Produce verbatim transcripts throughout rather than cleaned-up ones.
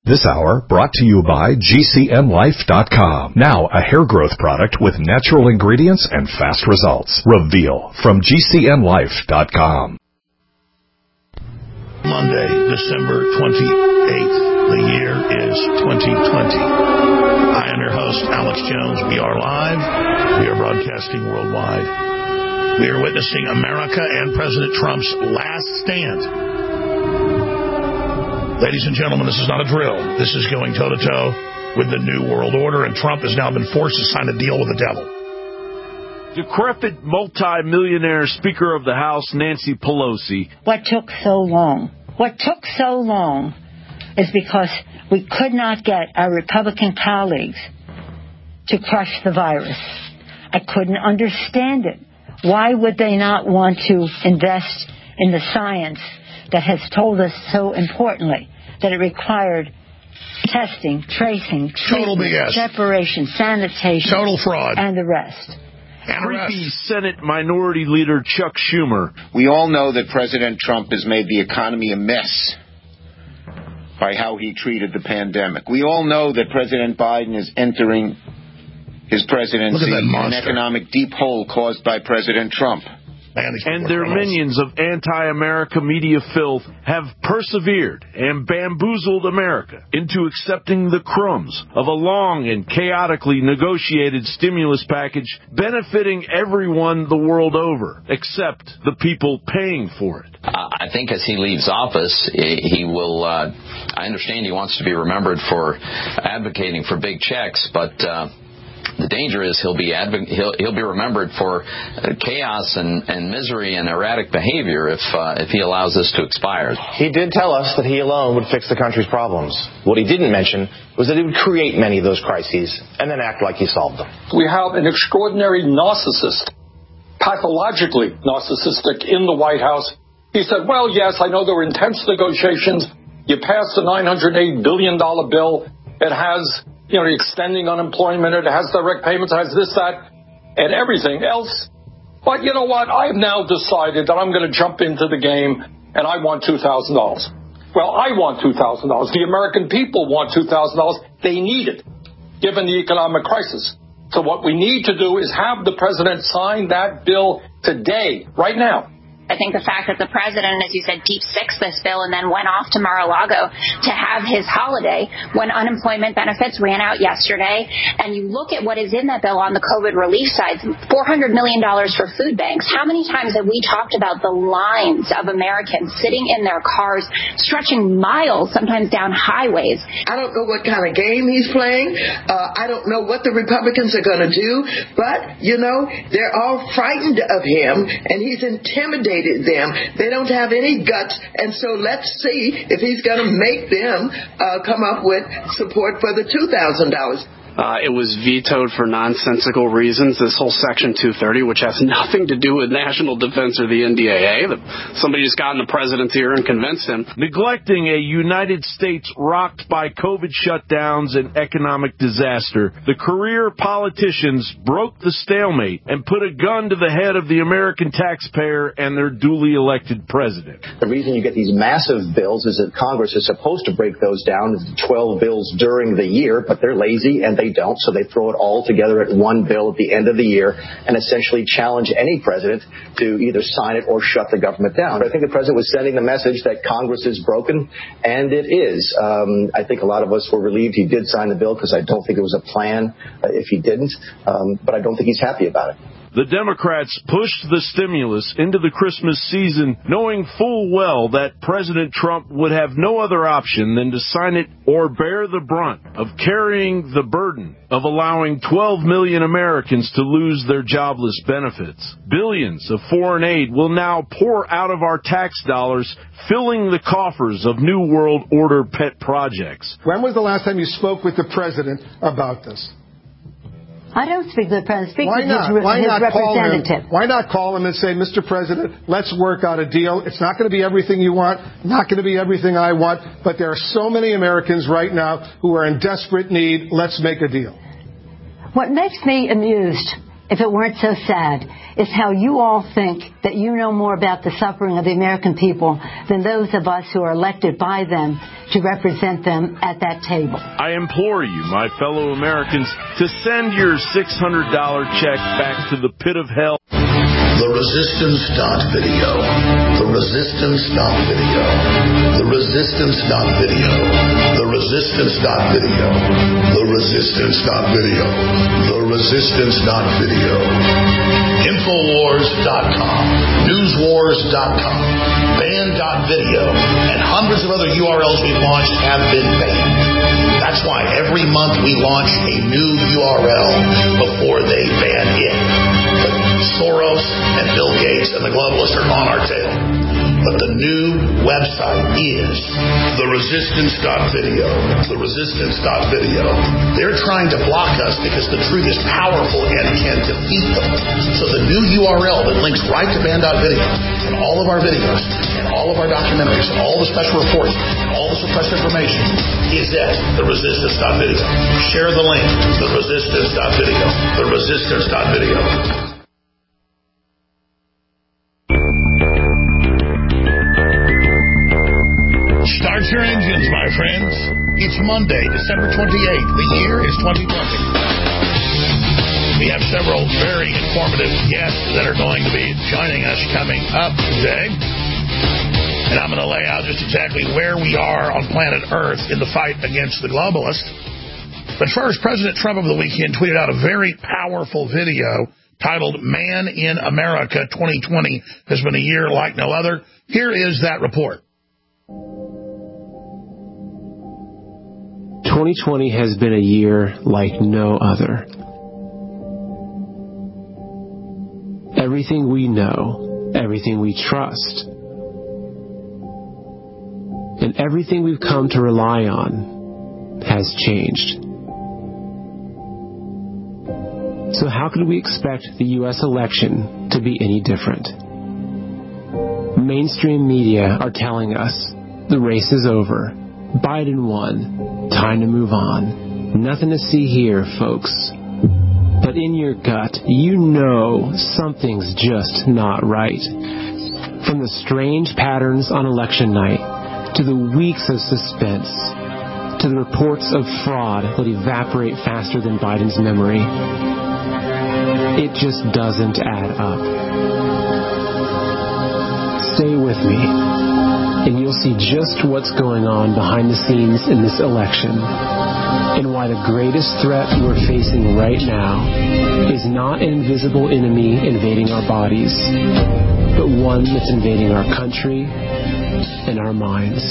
This hour brought to you by G C N Life dot com. Now a hair growth product with natural ingredients and fast results. Reveal from G C N Life dot com. Monday, December twenty-eighth. The year is twenty twenty. I am your host, Alex Jones. We are live. We are broadcasting worldwide. We are witnessing America and President Trump's last stand. Ladies and gentlemen, this is not a drill. This is going toe-to-toe with the New World Order, and Trump has now been forced to sign a deal with the devil. Decrepit multi-millionaire Speaker of the House, Nancy Pelosi. What took so long? What took so long is because we could not get our Republican colleagues to crush the virus. I couldn't understand it. Why would they not want to invest in the science that has told us so importantly that it required testing, tracing, total B S, separation, sanitation, total fraud, and the rest. Creepy Senate Minority Leader Chuck Schumer. We all know that President Trump has made the economy a mess by how he treated the pandemic. We all know that President Biden is entering his presidency in an economic deep hole caused by President Trump. And their minions of anti-America media filth have persevered and bamboozled America into accepting the crumbs of a long and chaotically negotiated stimulus package benefiting everyone the world over, except the people paying for it. Uh, I think as he leaves office, he will, uh, I understand he wants to be remembered for advocating for big checks, but uh, the danger is he'll be adv- he'll he'll be remembered for uh, chaos and, and misery and erratic behavior if uh, if he allows this to expire. He did tell us that he alone would fix the country's problems. What he didn't mention was that he would create many of those crises and then act like he solved them. We have an extraordinary narcissist, pathologically narcissistic, in the White House. He said, well, yes, I know there were intense negotiations. You passed the nine hundred eight billion dollars bill. It has, you know, extending unemployment. It has direct payments. It has this, that, and everything else. But you know what? I have now decided that I'm going to jump into the game, and I want two thousand dollars. Well, I want two thousand dollars. The American people want two thousand dollars. They need it, given the economic crisis. So what we need to do is have the president sign that bill today, right now. I think the fact that the president, as you said, deep sixed this bill and then went off to Mar-a-Lago to have his holiday when unemployment benefits ran out yesterday, and you look at what is in that bill on the COVID relief side, four hundred million dollars for food banks. How many times have we talked about the lines of Americans sitting in their cars, stretching miles, sometimes down highways? I don't know what kind of game he's playing. Uh, I don't know what the Republicans are going to do, but, you know, they're all frightened of him, and he's intimidated them. They don't have any guts, and so let's see if he's going to make them uh, come up with support for the two thousand dollars. Uh, it was vetoed for nonsensical reasons, this whole Section two thirty, which has nothing to do with national defense or the N D A A. Somebody just got in the president's ear and convinced him. Neglecting a United States rocked by COVID shutdowns and economic disaster, the career politicians broke the stalemate and put a gun to the head of the American taxpayer and their duly elected president. The reason you get these massive bills is that Congress is supposed to break those down into twelve bills during the year, but they're lazy and they They don't, so they throw it all together at one bill at the end of the year and essentially challenge any president to either sign it or shut the government down. I think the president was sending the message that Congress is broken, and it is. Um, I think a lot of us were relieved he did sign the bill because I don't think it was a plan uh, if he didn't, um, but I don't think he's happy about it. The Democrats pushed the stimulus into the Christmas season, knowing full well that President Trump would have no other option than to sign it or bear the brunt of carrying the burden of allowing twelve million Americans to lose their jobless benefits. Billions of foreign aid will now pour out of our tax dollars, filling the coffers of New World Order pet projects. When was the last time you spoke with the president about this? I don't speak to the president. Speak Why to not? his, Why his not representative. Call him? Why not call him and say, Mister President, let's work out a deal. It's not going to be everything you want, not going to be everything I want, but there are so many Americans right now who are in desperate need. Let's make a deal. What makes me amused if it weren't so sad, is how you all think that you know more about the suffering of the American people than those of us who are elected by them to represent them at that table. I implore you, my fellow Americans, to send your six hundred dollars check back to the pit of hell. The Resistance Dot Video. The Resistance Dot Video. The Resistance Dot Video. The Resistance Dot Video. The Resistance Dot Video. The Resistance Dot Video. Infowars dot com. Newswars dot com. Banned dot video. And hundreds of other U R Ls we've launched have been banned. That's why every month we launch a new U R L before they ban it. But Soros and Bill Gates and the globalists are on our tail. But the new website is the resistance dot video. The resistance dot video. They're trying to block us because the truth is powerful and can defeat them. So the new U R L that links right to banned dot video and all of our videos and all of our documentaries and all the special reports and all the suppressed information is at the resistance dot video. Share the link. The resistance dot video. The resistance dot video. Start your engines, my friends. It's Monday, December twenty-eighth. The year is twenty twenty. We have several very informative guests that are going to be joining us coming up today. And I'm going to lay out just exactly where we are on planet Earth in the fight against the globalists. But first, President Trump over the weekend tweeted out a very powerful video titled Man in America twenty twenty has been a year like no other. Here is that report. twenty twenty has been a year like no other. Everything we know, everything we trust, and everything we've come to rely on has changed. So how could we expect the U S election to be any different? Mainstream media are telling us the race is over. Biden won. Time to move on. Nothing to see here, folks. But in your gut, you know something's just not right. From the strange patterns on election night, to the weeks of suspense, to the reports of fraud that evaporate faster than Biden's memory, it just doesn't add up. Stay with me, and you'll see just what's going on behind the scenes in this election, and why the greatest threat we're facing right now is not an invisible enemy invading our bodies, but one that's invading our country and our minds.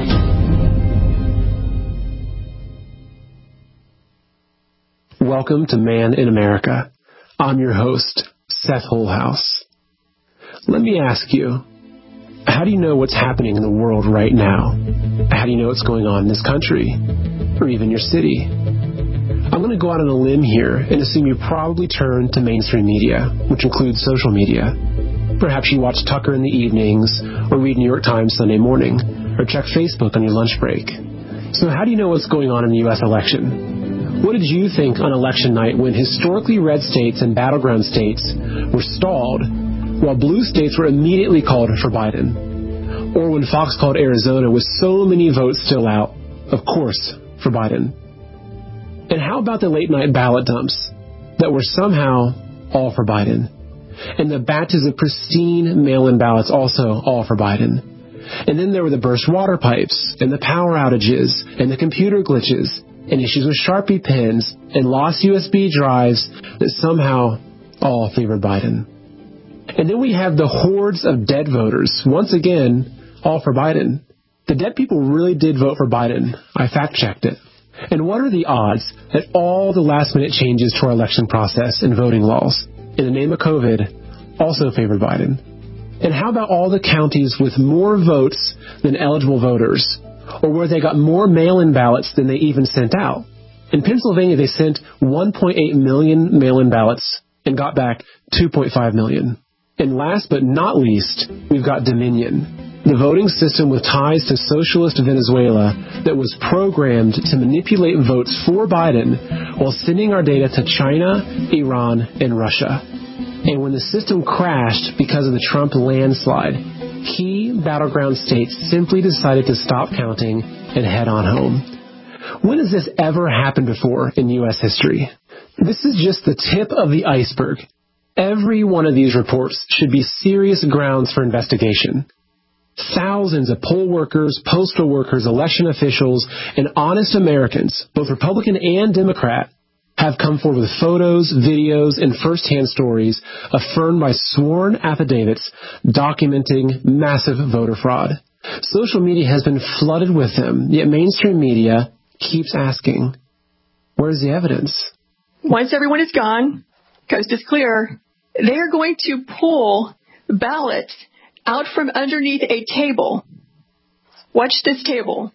Welcome to Man in America. I'm your host, Seth Holhouse. Let me ask you, how do you know what's happening in the world right now? How do you know what's going on in this country, or even your city? I'm going to go out on a limb here and assume you probably turn to mainstream media, which includes social media. Perhaps you watch Tucker in the evenings, or read New York Times Sunday morning, or check Facebook on your lunch break. So how do you know what's going on in the U S election? What did you think on election night when historically red states and battleground states were stalled, while blue states were immediately called for Biden? Or when Fox called Arizona with so many votes still out, of course, for Biden? And how about the late night ballot dumps that were somehow all for Biden? And the batches of pristine mail-in ballots also all for Biden? And then there were the burst water pipes, and the power outages, and the computer glitches, and issues with Sharpie pens, and lost U S B drives that somehow all favored Biden. And then we have the hordes of dead voters, once again, all for Biden. The dead people really did vote for Biden. I fact-checked it. And what are the odds that all the last-minute changes to our election process and voting laws, in the name of COVID, also favored Biden? And how about all the counties with more votes than eligible voters, or where they got more mail-in ballots than they even sent out? In Pennsylvania, they sent one point eight million mail-in ballots and got back two point five million. And last but not least, we've got Dominion. the voting system with ties to socialist Venezuela that was programmed to manipulate votes for Biden while sending our data to China, Iran, and Russia. And when the system crashed because of the Trump landslide, key battleground states simply decided to stop counting and head on home. When has this ever happened before in U S history? This is just the tip of the iceberg. Every one of these reports should be serious grounds for investigation. Thousands of poll workers, postal workers, election officials, and honest Americans, both Republican and Democrat, have come forward with photos, videos, and first-hand stories affirmed by sworn affidavits documenting massive voter fraud. Social media has been flooded with them, yet mainstream media keeps asking, where's the evidence? Once everyone is gone, coast is clear, they are going to pull ballots out from underneath a table. Watch this table.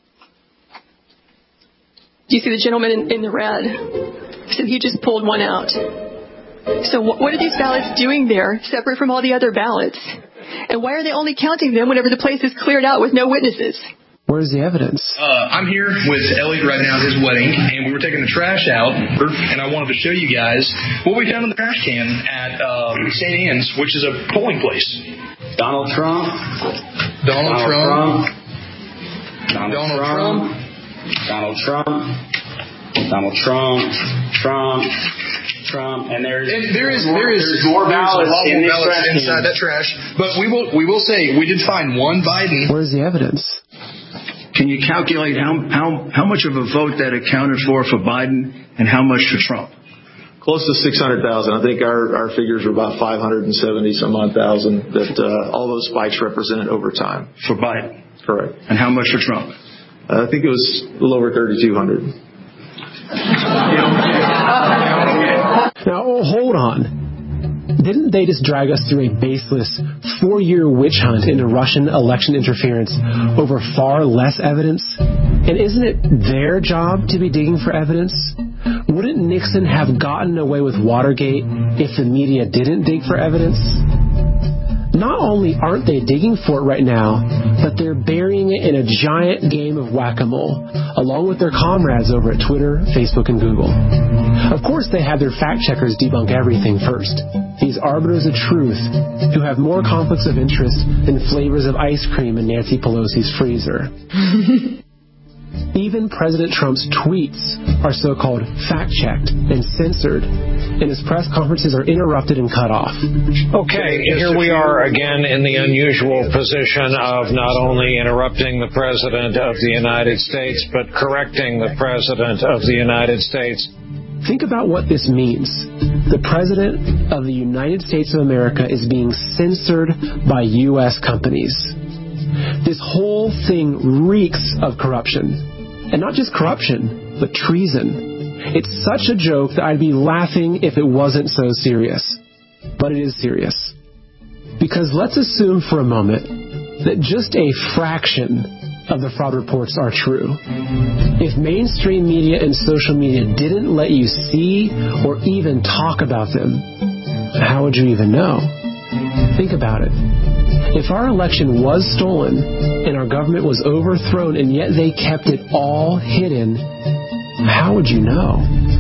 Do you see the gentleman in, in the red? So he just pulled one out. So what are these ballots doing there, separate from all the other ballots? And why are they only counting them whenever the place is cleared out with no witnesses? Where's the evidence? Uh, I'm here with Elliot right now at his wedding, and we were taking the trash out, and I wanted to show you guys what we found in the trash can at uh, Saint Anne's, which is a polling place. Donald Trump. Donald, Donald Trump. Trump. Donald, Donald Trump. Trump. Donald Trump. Donald Trump. Trump. Trump. And there's and there is more, there is there's more ballots, there's in more ballots trash inside can. that trash. But we will we will say we did find one Biden. Where's the evidence? Can you calculate how how how much of a vote that accounted for for Biden and how much for Trump? Close to six hundred thousand. I think our, our figures are about five hundred seventy some odd thousand that uh, all those spikes represented over time. For Biden? Correct. And how much for Trump? Uh, I think it was a little over thirty-two hundred. Now, hold on. Didn't they just drag us through a baseless four-year witch hunt into Russian election interference over far less evidence? And isn't it their job to be digging for evidence? Wouldn't Nixon have gotten away with Watergate if the media didn't dig for evidence? Not only aren't they digging for it right now, but they're burying it in a giant game of whack-a-mole, along with their comrades over at Twitter, Facebook, and Google. Of course, they have their fact-checkers debunk everything first. These arbiters of truth who have more conflicts of interest than flavors of ice cream in Nancy Pelosi's freezer. Even President Trump's tweets are so-called fact-checked and censored, and his press conferences are interrupted and cut off. Okay, here we are again in the unusual position of not only interrupting the President of the United States, but correcting the President of the United States. Think about what this means. The President of the United States of America is being censored by U S companies. This whole thing reeks of corruption. And not just corruption, but treason. It's such a joke that I'd be laughing if it wasn't so serious. But it is serious. Because let's assume for a moment that just a fraction of the fraud reports are true. If mainstream media and social media didn't let you see or even talk about them, how would you even know? Think about it. If our election was stolen and our government was overthrown and yet they kept it all hidden, how would you know?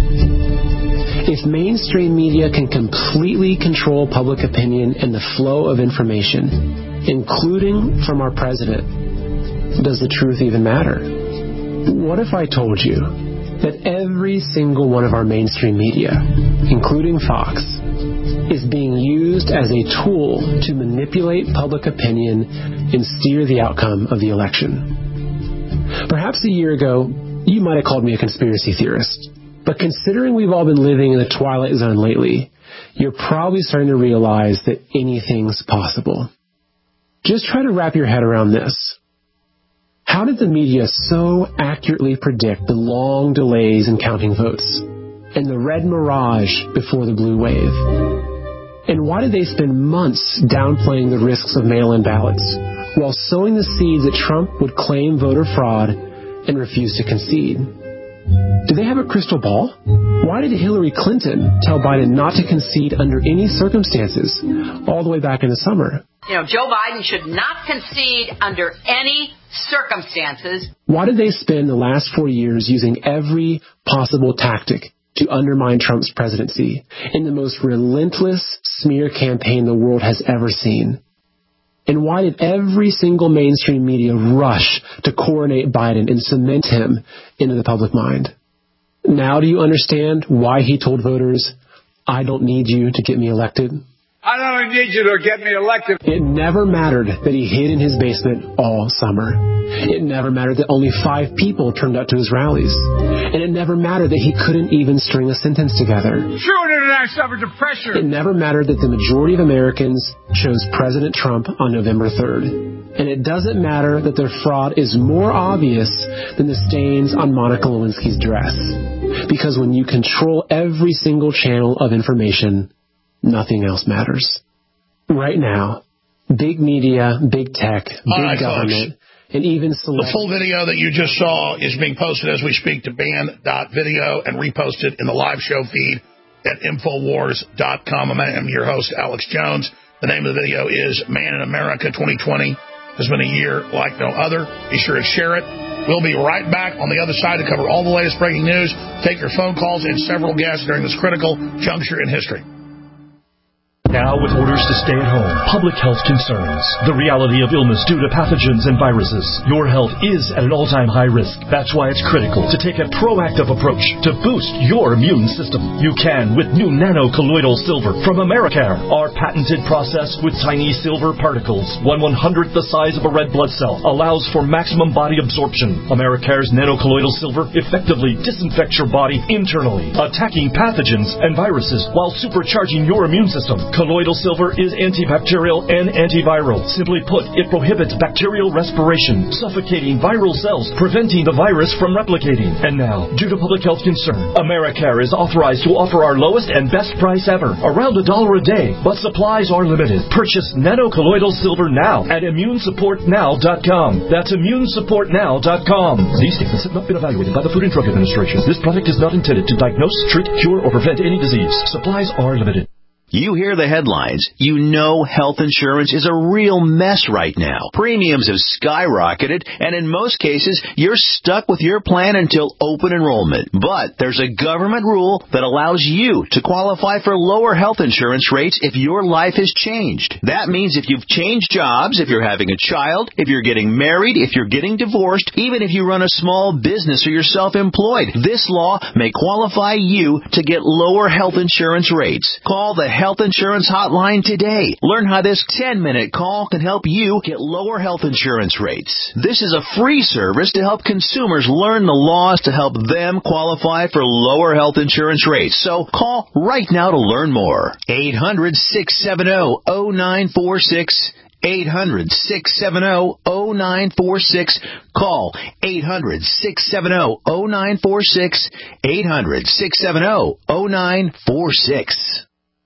If mainstream media can completely control public opinion and the flow of information, including from our president, does the truth even matter? What if I told you that every single one of our mainstream media, including Fox, is being used as a tool to manipulate public opinion and steer the outcome of the election? Perhaps a year ago, you might have called me a conspiracy theorist. But considering we've all been living in the twilight zone lately, you're probably starting to realize that anything's possible. Just try to wrap your head around this. How did the media so accurately predict the long delays in counting votes and the red mirage before the blue wave? And why did they spend months downplaying the risks of mail-in ballots while sowing the seeds that Trump would claim voter fraud and refuse to concede? Do they have a crystal ball? Why did Hillary Clinton tell Biden not to concede under any circumstances all the way back in the summer? You know, Joe Biden should not concede under any circumstances. Why did they spend the last four years using every possible tactic to undermine Trump's presidency in the most relentless smear campaign the world has ever seen? And why did every single mainstream media rush to coronate Biden and cement him into the public mind? Now do you understand why he told voters, I don't need you to get me elected? I don't need you to get me elected. It never mattered that he hid in his basement all summer. It never mattered that only five people turned up to his rallies. And it never mattered that he couldn't even string a sentence together. True that I suffered depression. It never mattered that the majority of Americans chose President Trump on November third. And it doesn't matter that their fraud is more obvious than the stains on Monica Lewinsky's dress. Because when you control every single channel of information, nothing else matters. Right now, big media, big tech, big right, government, folks, and even celebrities. The full video that you just saw is being posted as we speak to band dot video and reposted in the live show feed at infowars dot com. I'm your host, Alex Jones. The name of the video is Man in America twenty twenty has been a year like no other. Be sure to share it. We'll be right back on the other side to cover all the latest breaking news, take your phone calls, and several guests during this critical juncture in history. Now, with orders to stay at home, public health concerns, the reality of illness due to pathogens and viruses, your health is at an all-time high risk. That's why it's critical to take a proactive approach to boost your immune system. You can with new nano-colloidal silver from Americare. Our patented process with tiny silver particles, one one-hundredth the size of a red blood cell, allows for maximum body absorption. Americare's nano-colloidal silver effectively disinfects your body internally, attacking pathogens and viruses while supercharging your immune system. Colloidal silver is antibacterial and antiviral. Simply put, it prohibits bacterial respiration, suffocating viral cells, preventing the virus from replicating. And now, due to public health concern, Americare is authorized to offer our lowest and best price ever, around a dollar a day, but supplies are limited. Purchase nano-colloidal silver now at immune support now dot com. That's immune support now dot com. These statements have not been evaluated by the Food and Drug Administration. This product is not intended to diagnose, treat, cure, or prevent any disease. Supplies are limited. You hear the headlines. You know health insurance is a real mess right now. Premiums have skyrocketed, and in most cases, you're stuck with your plan until open enrollment. But there's a government rule that allows you to qualify for lower health insurance rates if your life has changed. That means if you've changed jobs, if you're having a child, if you're getting married, if you're getting divorced, even if you run a small business or you're self-employed, this law may qualify you to get lower health insurance rates. Call the Health Insurance Hotline today. Learn how this ten-minute call can help you get lower health insurance rates. This is a free service to help consumers learn the laws to help them qualify for lower health insurance rates. So call right now to learn more. eight hundred, six seven zero, zero nine four six. eight hundred, six seven zero, zero nine four six. Call eight hundred, six seven zero, zero nine four six. eight hundred, six seven zero, zero nine four six.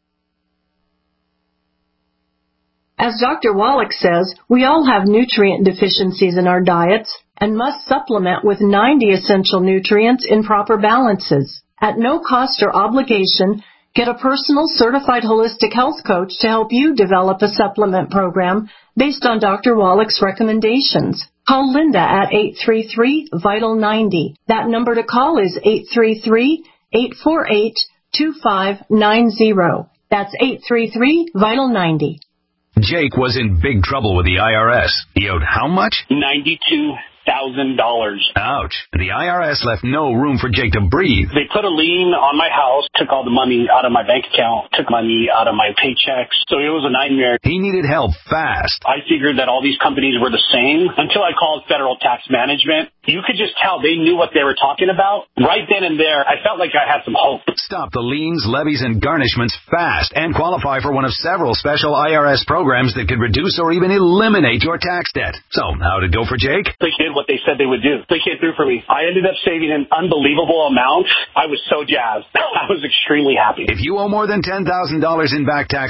As Doctor Wallach says, we all have nutrient deficiencies in our diets and must supplement with ninety essential nutrients in proper balances. At no cost or obligation, get a personal certified holistic health coach to help you develop a supplement program based on Doctor Wallach's recommendations. Call Linda at eight three three, vital ninety. That number to call is eight three three, eight four eight, two five nine zero. That's eight three three, vital ninety. Jake was in big trouble with the I R S. He owed how much? ninety-two thousand dollars. Ouch. The I R S left no room for Jake to breathe. They put a lien on my house, took all the money out of my bank account, took money out of my paychecks. So it was a nightmare. He needed help fast. I figured that all these companies were the same until I called Federal Tax Management. You could just tell they knew what they were talking about. Right then and there, I felt like I had some hope. Stop the liens, levies, and garnishments fast and qualify for one of several special I R S programs that could reduce or even eliminate your tax debt. So, how'd it go for Jake? They did what they said they would do. They came through for me. I ended up saving an unbelievable amount. I was so jazzed. I was extremely happy. If you owe more than ten thousand dollars in back taxes,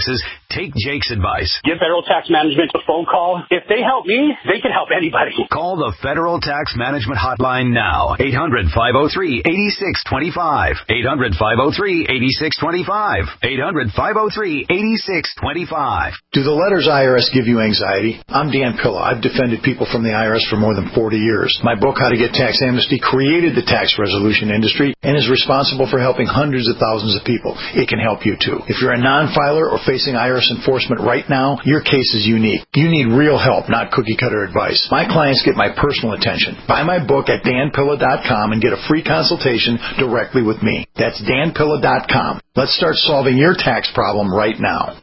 Take Jake's advice. Give Federal Tax Management a phone call. If they help me, they can help anybody. Call the Federal Tax Management Hotline now. eight hundred, five oh three, eight six two five. eight hundred, five oh three, eight six two five. eight hundred, five oh three, eight six two five. Do the letters I R S give you anxiety? I'm Dan Pilla. I've defended people from the I R S for more than forty years. My book, How to Get Tax Amnesty, created the tax resolution industry and is responsible for helping hundreds of thousands of people. It can help you too. If you're a non-filer or facing I R S enforcement right now, your case is unique. You need real help, not cookie-cutter advice. My clients get my personal attention. Buy my book at dan pilla dot com and get a free consultation directly with me. That's dan pilla dot com. Let's start solving your tax problem right now.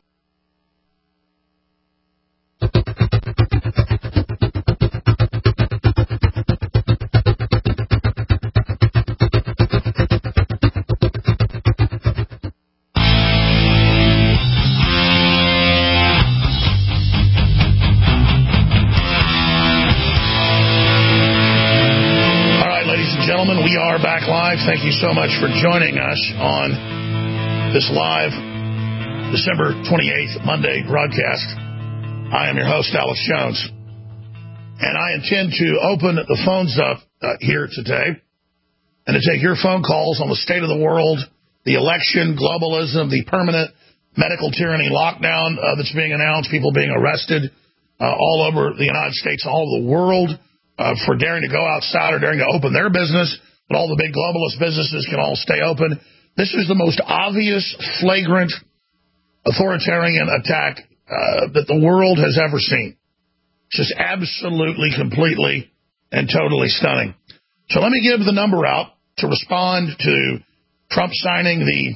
Gentlemen, we are back live. Thank you so much for joining us on this live December twenty-eighth Monday broadcast. I am your host, Alex Jones, and I intend to open the phones up uh, here today and to take your phone calls on the state of the world, the election, globalism, the permanent medical tyranny lockdown uh, that's being announced, people being arrested uh, all over the United States, all over the world. Uh, for daring to go outside or daring to open their business, but all the big globalist businesses can all stay open. This is the most obvious, flagrant, authoritarian attack uh, that the world has ever seen. It's just absolutely, completely, and totally stunning. So let me give the number out to respond to Trump signing the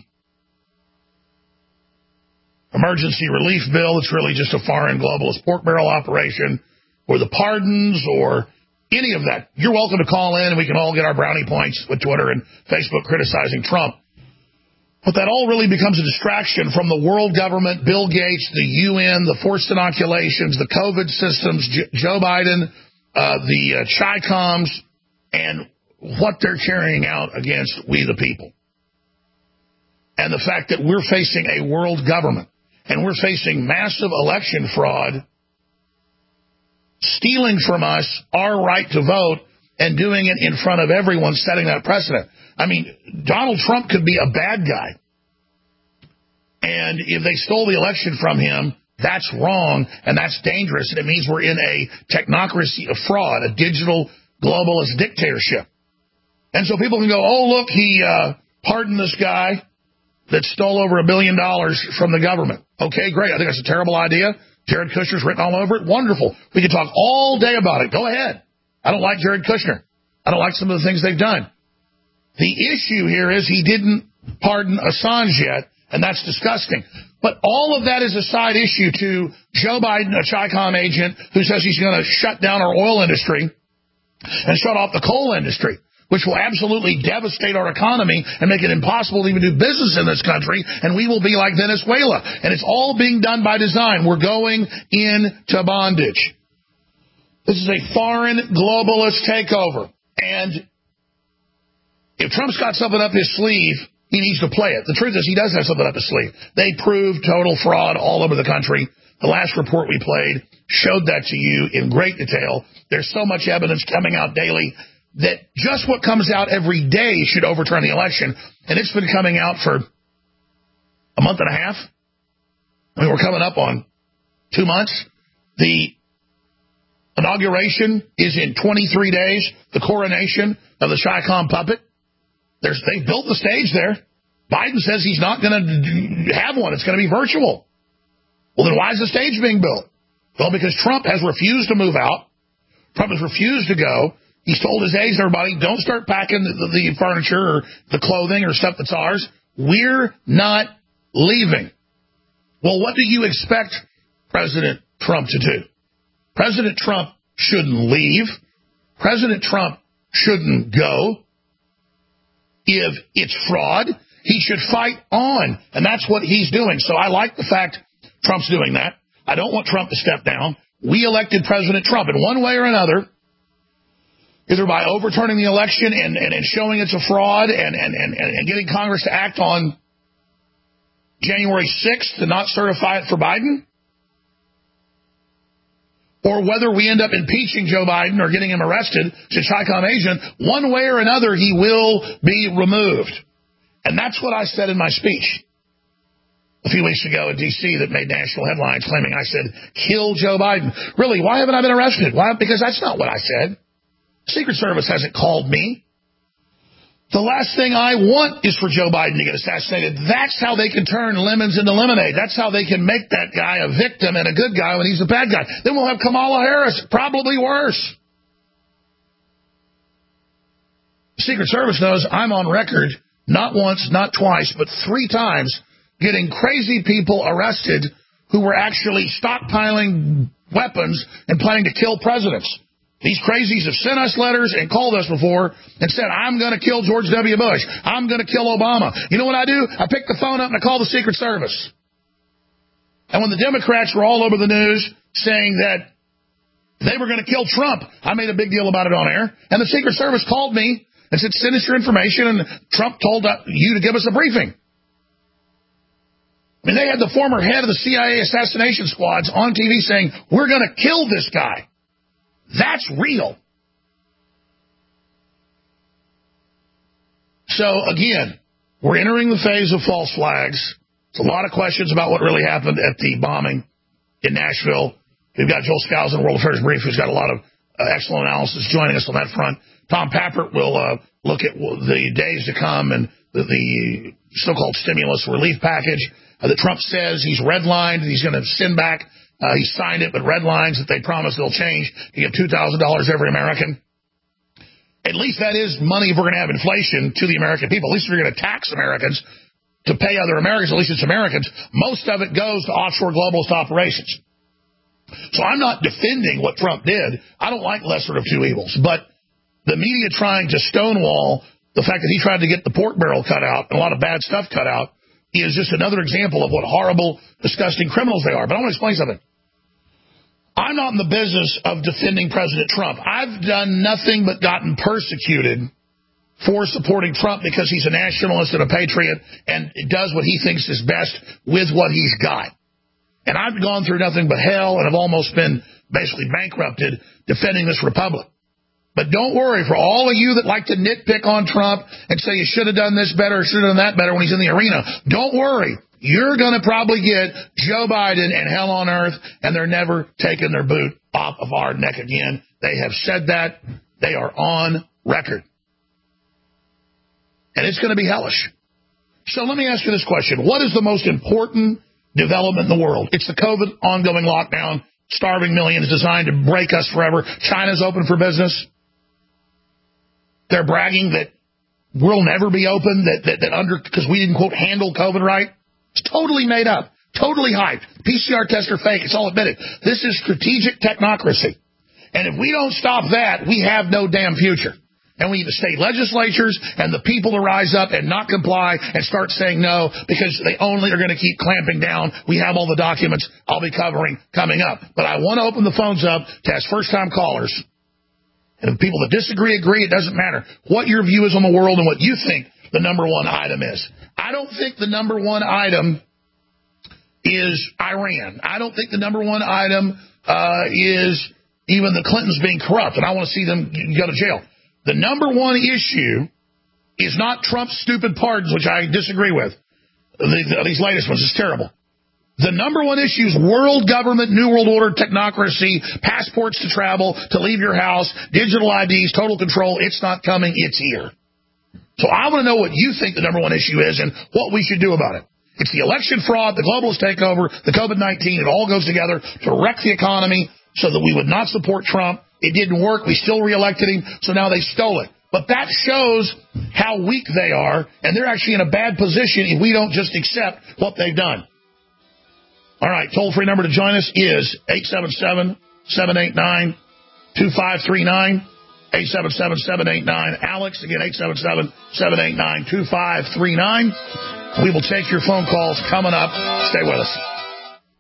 emergency relief bill. It's really just a foreign globalist pork barrel operation, or the pardons, or any of that. You're welcome to call in, and we can all get our brownie points with Twitter and Facebook criticizing Trump. But that all really becomes a distraction from the world government, Bill Gates, the U N, the forced inoculations, the COVID systems, J- Joe Biden, uh, the uh, Chi-Coms, and what they're carrying out against we the people. And the fact that we're facing a world government, and we're facing massive election fraud, stealing from us our right to vote and doing it in front of everyone, setting that precedent. I mean, Donald Trump could be a bad guy. And if they stole the election from him, that's wrong and that's dangerous. And it means we're in a technocracy of fraud, a digital globalist dictatorship. And so people can go, oh, look, he uh, pardoned this guy that stole over a billion dollars from the government. Okay, great. I think that's a terrible idea. Jared Kushner's written all over it. Wonderful. We can talk all day about it. Go ahead. I don't like Jared Kushner. I don't like some of the things they've done. The issue here is he didn't pardon Assange yet, and that's disgusting. But all of that is a side issue to Joe Biden, a Chi-Com agent, who says he's going to shut down our oil industry and shut off the coal industry, which will absolutely devastate our economy and make it impossible to even do business in this country, and we will be like Venezuela. And it's all being done by design. We're going into bondage. This is a foreign globalist takeover. And if Trump's got something up his sleeve, he needs to play it. The truth is he does have something up his sleeve. They proved total fraud all over the country. The last report we played showed that to you in great detail. There's so much evidence coming out daily that just what comes out every day should overturn the election. And it's been coming out for a month and a half. I mean, we're coming up on two months. The inauguration is in twenty-three days. The coronation of the Chi-Com puppet. There's, they built the stage there. Biden says he's not going to have one. It's going to be virtual. Well, then why is the stage being built? Well, because Trump has refused to move out. Trump has refused to go. He's told his aides and everybody, don't start packing the, the, the furniture or the clothing or stuff that's ours. We're not leaving. Well, what do you expect President Trump to do? President Trump shouldn't leave. President Trump shouldn't go. If it's fraud, he should fight on. And that's what he's doing. So I like the fact Trump's doing that. I don't want Trump to step down. We elected President Trump in one way or another, either by overturning the election and, and, and showing it's a fraud and, and, and, and getting Congress to act on January sixth to not certify it for Biden, or whether we end up impeaching Joe Biden or getting him arrested, since CHICOM agent, one way or another he will be removed. And that's what I said in my speech a few weeks ago in D C that made national headlines claiming I said, kill Joe Biden. Really, why haven't I been arrested? Why? Because that's not what I said. The Secret Service hasn't called me. The last thing I want is for Joe Biden to get assassinated. That's how they can turn lemons into lemonade. That's how they can make that guy a victim and a good guy when he's a bad guy. Then we'll have Kamala Harris, probably worse. The Secret Service knows I'm on record, not once, not twice, but three times, getting crazy people arrested who were actually stockpiling weapons and planning to kill presidents. These crazies have sent us letters and called us before and said, I'm going to kill George W. Bush. I'm going to kill Obama. You know what I do? I pick the phone up and I call the Secret Service. And when the Democrats were all over the news saying that they were going to kill Trump, I made a big deal about it on air. And the Secret Service called me and said, send us your information. And Trump told you to give us a briefing. I mean, they had the former head of the C I A assassination squads on T V saying, we're going to kill this guy. That's real. So, again, we're entering the phase of false flags. There's a lot of questions about what really happened at the bombing in Nashville. We've got Joel Skousen, World Affairs Brief, who's got a lot of uh, excellent analysis joining us on that front. Tom Pappert will uh, look at the days to come and the, the so-called stimulus relief package uh, that Trump says he's redlined and he's going to send back. Uh, he signed it, but red lines that they promise they'll change to give two thousand dollars every American. At least that is money if we're going to have inflation to the American people. At least if you're going to tax Americans to pay other Americans, at least it's Americans, most of it goes to offshore globalist operations. So I'm not defending what Trump did. I don't like lesser of two evils. But the media trying to stonewall the fact that he tried to get the pork barrel cut out and a lot of bad stuff cut out is just another example of what horrible, disgusting criminals they are. But I want to explain something. I'm not in the business of defending President Trump. I've done nothing but gotten persecuted for supporting Trump because he's a nationalist and a patriot and does what he thinks is best with what he's got. And I've gone through nothing but hell and have almost been basically bankrupted defending this republic. But don't worry, for all of you that like to nitpick on Trump and say you should have done this better or should have done that better when he's in the arena, don't worry. You're going to probably get Joe Biden and hell on earth, and they're never taking their boot off of our neck again. They have said that. They are on record. And it's going to be hellish. So let me ask you this question. What is the most important development in the world? It's the COVID ongoing lockdown, starving millions designed to break us forever. China's open for business. They're bragging that we'll never be open, that, that, that under, because we didn't, quote, handle COVID right. It's totally made up, totally hyped. P C R tests are fake. It's all admitted. This is strategic technocracy. And if we don't stop that, we have no damn future. And we need the state legislatures and the people to rise up and not comply and start saying no because they only are going to keep clamping down. We have all the documents I'll be covering coming up. But I want to open the phones up to ask first-time callers. And if people that disagree, agree, it doesn't matter what your view is on the world and what you think the number one item is. I don't think the number one item is Iran. I don't think the number one item uh, is even the Clintons being corrupt, and I want to see them go to jail. The number one issue is not Trump's stupid pardons, which I disagree with. The, the, these latest ones is terrible. The number one issue is world government, new world order, technocracy, passports to travel, to leave your house, digital I Ds, total control. It's not coming. It's here. So I want to know what you think the number one issue is and what we should do about it. It's the election fraud, the globalist takeover, the COVID nineteen. It all goes together to wreck the economy so that we would not support Trump. It didn't work. We still reelected him, so now they stole it. But that shows how weak they are, and they're actually in a bad position if we don't just accept what they've done. All right, toll-free number to join us is eight seven seven, seven eight nine, two five three nine, eight seven seven, seven eight nine, Alex, again, eight seven seven, seven eight nine, two five three nine. We will take your phone calls coming up. Stay with us.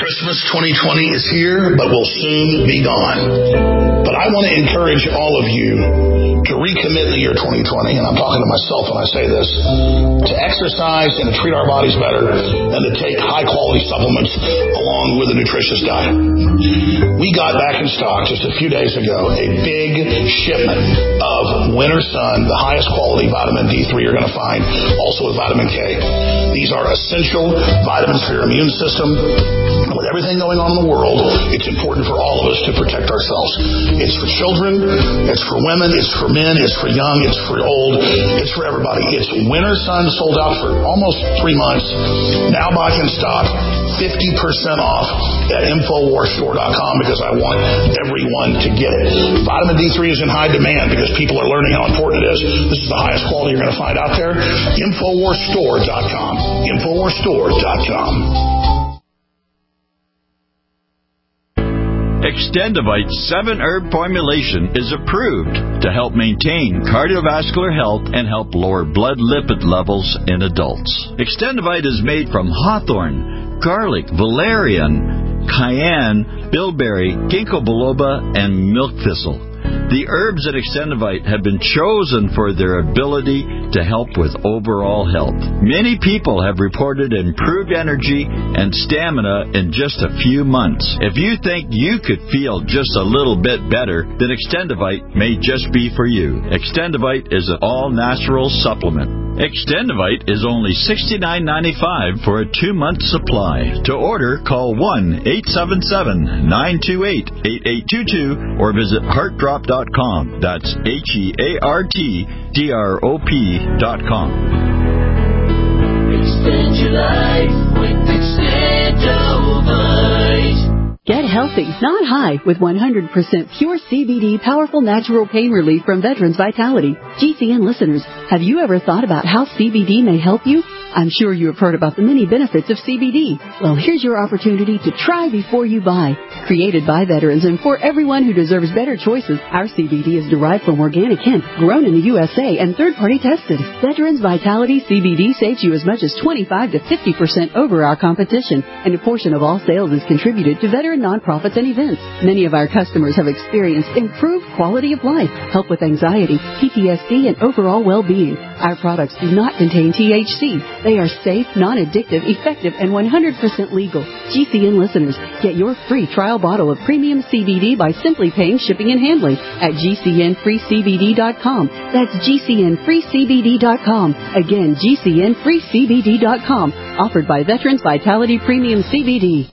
Christmas twenty twenty is here, but will soon be gone. But I want to encourage all of you to recommit in the year twenty twenty, and I'm talking to myself when I say this, to exercise and to treat our bodies better and to take high-quality supplements along with a nutritious diet. We got back in stock just a few days ago a big shipment of Winter Sun, the highest quality vitamin D three you're going to find, also with vitamin K. These are essential vitamins for your immune system. And with everything going on in the world, it's important for all of us to protect ourselves. It's for children, it's for women, it's for men, it's for young, it's for old, it's for everybody. It's Winter Sun, sold out for almost three months. Now back in stock, fifty percent off at Infowars Store dot com because I want everyone to get it. Vitamin D three is in high demand because people are learning how important it is. This is the highest quality you're going to find out there. Infowars Store dot com. Infowars Store dot com. Extendivite seven herb formulation is approved to help maintain cardiovascular health and help lower blood lipid levels in adults. Extendivite is made from hawthorn, garlic, valerian, cayenne, bilberry, ginkgo biloba, and milk thistle. The herbs at Extendivite have been chosen for their ability to help with overall health. Many people have reported improved energy and stamina in just a few months. If you think you could feel just a little bit better, then Extendivite may just be for you. Extendivite is an all-natural supplement. Extendivite is only sixty-nine ninety-five for a two-month supply. To order, call one eight seven seven, nine two eight, eight eight two two or visit heart drop dot com. That's H E A R T D R O P dot com. Extend your life with Extendivite. Get healthy, not high, with one hundred percent pure C B D powerful natural pain relief from Veterans Vitality. G C N listeners, have you ever thought about how C B D may help you? I'm sure you have heard about the many benefits of C B D. Well, here's your opportunity to try before you buy. Created by veterans and for everyone who deserves better choices, our C B D is derived from organic hemp, grown in the U S A, and third-party tested. Veterans Vitality C B D saves you as much as twenty-five to fifty percent over our competition, and a portion of all sales is contributed to veteran nonprofits and events. Many of our customers have experienced improved quality of life, help with anxiety, P T S D, and overall well-being. Our products do not contain T H C. They are safe, non-addictive, effective, and one hundred percent legal. G C N listeners, get your free trial bottle of premium C B D by simply paying shipping and handling at G C N free C B D dot com. That's G C N free C B D dot com. Again, G C N free C B D dot com. Offered by Veterans Vitality Premium C B D.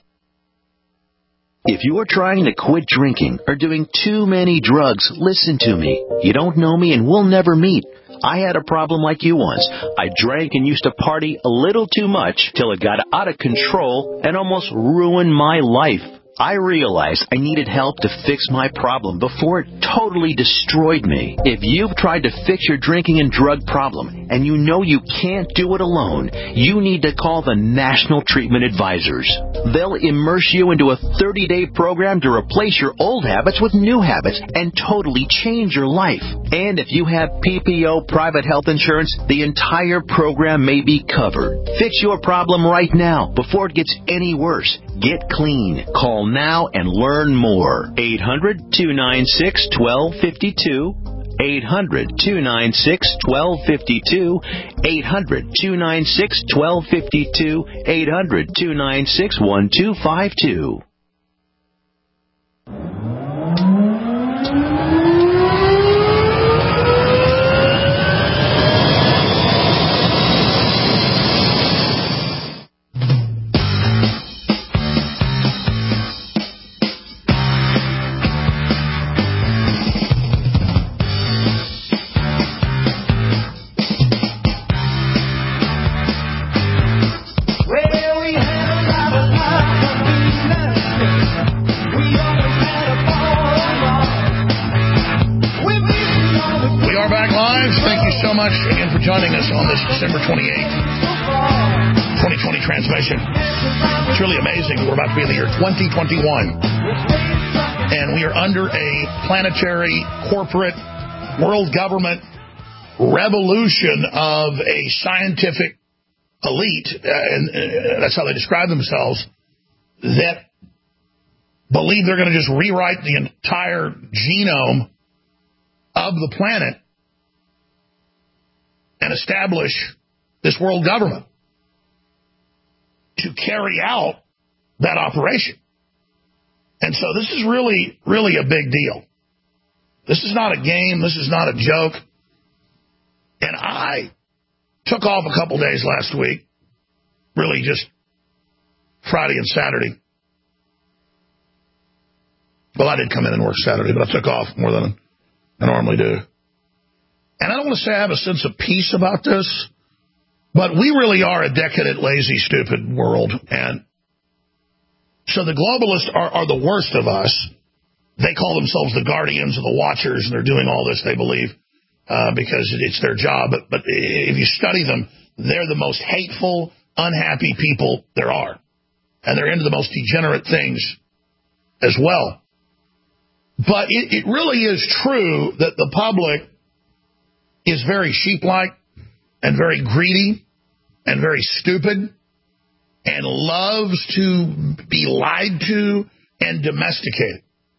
If you are trying to quit drinking or doing too many drugs, listen to me. You don't know me and we'll never meet. I had a problem like you once. I drank and used to party a little too much till it got out of control and almost ruined my life. I realized I needed help to fix my problem before it totally destroyed me. If you've tried to fix your drinking and drug problem and you know you can't do it alone, you need to call the National Treatment Advisors. They'll immerse you into a thirty-day program to replace your old habits with new habits and totally change your life. And if you have P P O private health insurance, the entire program may be covered. Fix your problem right now before it gets any worse. Get clean. Call now and learn more. eight hundred, two nine six, one two five two. eight hundred, two nine six, one two five two. eight hundred, two nine six, one two five two. eight hundred, two nine six, one two five two. Joining us on this December twenty-eighth, twenty twenty transmission. It's really amazing. We're about to be in the year twenty twenty-one. And we are under a planetary, corporate, world government revolution of a scientific elite, uh, and uh, that's how they describe themselves, that believe they're going to just rewrite the entire genome of the planet and establish this world government to carry out that operation. And so this is really, really a big deal. This is not a game. This is not a joke. And I took off a couple days last week, really just Friday and Saturday. Well, I did come in and work Saturday, but I took off more than I normally do. And I don't want to say I have a sense of peace about this, but we really are a decadent, lazy, stupid world. And so the globalists are, are the worst of us. They call themselves the guardians and the watchers, and they're doing all this, they believe, uh, because it's their job. But, but if you study them, they're the most hateful, unhappy people there are. And they're into the most degenerate things as well. But it, it really is true that the public is very sheep-like and very greedy and very stupid and loves to be lied to and domesticated.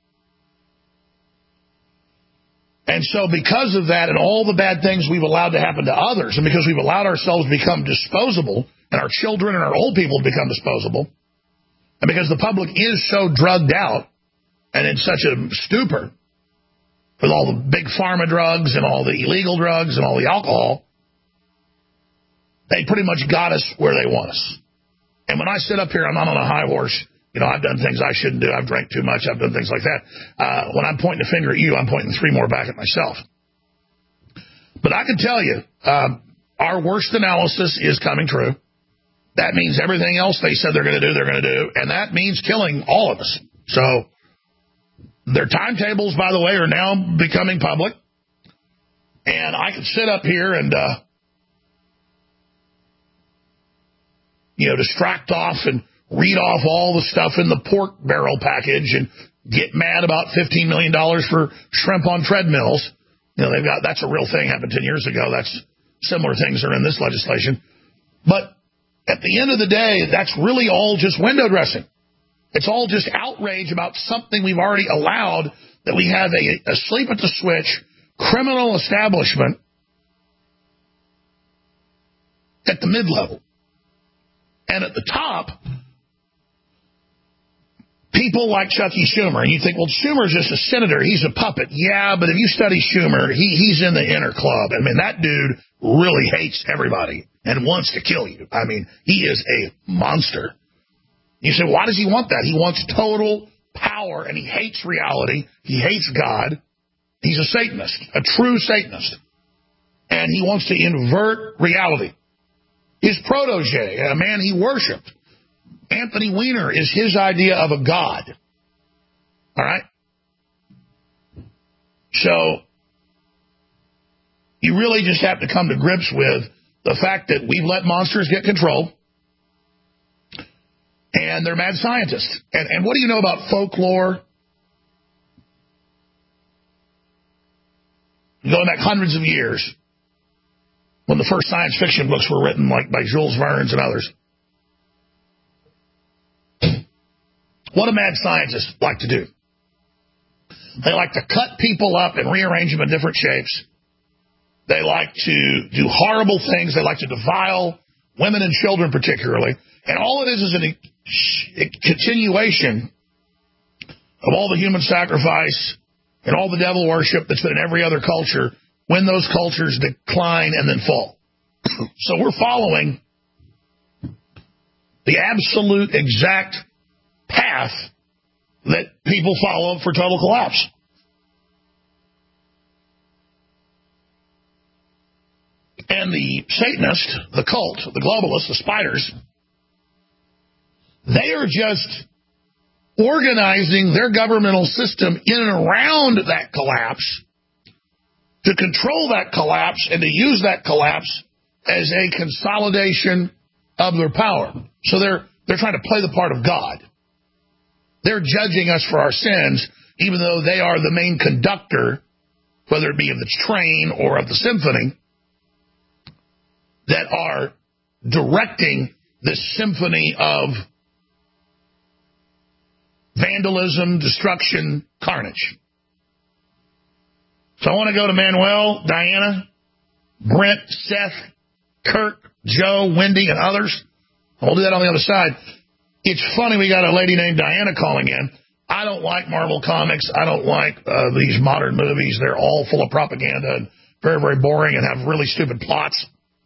And so because of that and all the bad things we've allowed to happen to others, and because we've allowed ourselves to become disposable, and our children and our old people to become disposable, and because the public is so drugged out and in such a stupor with all the big pharma drugs and all the illegal drugs and all the alcohol, they pretty much got us where they want us. And when I sit up here, I'm not on a high horse. You know, I've done things I shouldn't do. I've drank too much. I've done things like that. Uh, when I'm pointing a finger at you, I'm pointing three more back at myself. But I can tell you, um, our worst analysis is coming true. That means everything else they said they're going to do, they're going to do. And that means killing all of us. So their timetables, by the way, are now becoming public. And I could sit up here and, uh, you know, distract off and read off all the stuff in the pork barrel package and get mad about fifteen million dollars for shrimp on treadmills. You know, they've got, that's a real thing, happened ten years ago. That's similar things are in this legislation. But at the end of the day, that's really all just window dressing. It's all just outrage about something we've already allowed, that we have a, a sleep at the switch criminal establishment at the mid-level. And at the top, people like Chucky Schumer. And you think, well, Schumer's just a senator. He's a puppet. Yeah, but if you study Schumer, he, he's in the inner club. I mean, that dude really hates everybody and wants to kill you. I mean, he is a monster. You say, why does he want that? He wants total power, and he hates reality. He hates God. He's a Satanist, a true Satanist. And he wants to invert reality. His protege, a man he worshipped, Anthony Weiner, is his idea of a god. All right? So you really just have to come to grips with the fact that we've let monsters get control, and they're mad scientists. And, and what do you know about folklore? Going back hundreds of years, when the first science fiction books were written, like by Jules Verne and others. What do mad scientists like to do? They like to cut people up and rearrange them in different shapes. They like to do horrible things. They like to defile women and children particularly. And all it is is an, a continuation of all the human sacrifice and all the devil worship that's been in every other culture when those cultures decline and then fall. So we're following the absolute exact path that people follow for total collapse. And the Satanists, the cult, the globalists, the spiders, they are just organizing their governmental system in and around that collapse to control that collapse and to use that collapse as a consolidation of their power. So they're they're trying to play the part of God. They're judging us for our sins, even though they are the main conductor, whether it be of the train or of the symphony, that are directing this symphony of vandalism, destruction, carnage. So I want to go to Manuel, Diana, Brent, Seth, Kirk, Joe, Wendy, and others. I'll do that on the other side. It's funny we got a lady named Diana calling in. I don't like Marvel Comics. I don't like uh, these modern movies. They're all full of propaganda and very, very boring and have really stupid plots.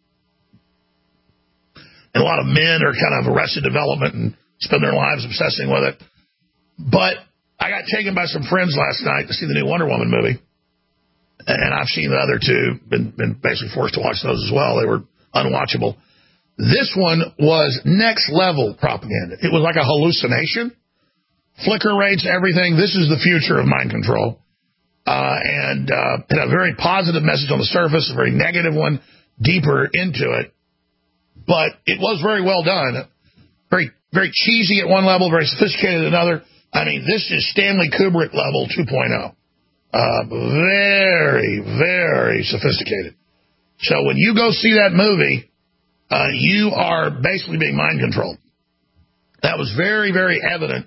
And a lot of men are kind of arrested development and spend their lives obsessing with it. But I got taken by some friends last night to see the new Wonder Woman movie. And I've seen the other two, been, been basically forced to watch those as well. They were unwatchable. This one was next level propaganda. It was like a hallucination. Flicker rates, everything. This is the future of mind control. Uh, and uh, had a very positive message on the surface, a very negative one deeper into it. But it was very well done. Very, very cheesy at one level, very sophisticated at another. I mean, this is Stanley Kubrick level two point oh. Uh, very, very sophisticated. So when you go see that movie, uh, you are basically being mind controlled. That was very, very evident